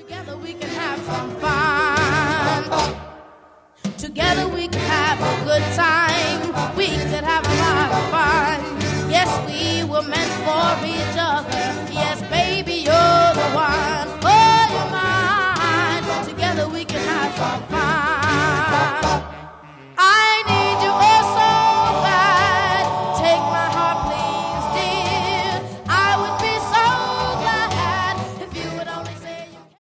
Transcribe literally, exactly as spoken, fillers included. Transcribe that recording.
Together we can have some fun. Together we can have a good time. We could have a lot of fun. Yes, we were meant for each other.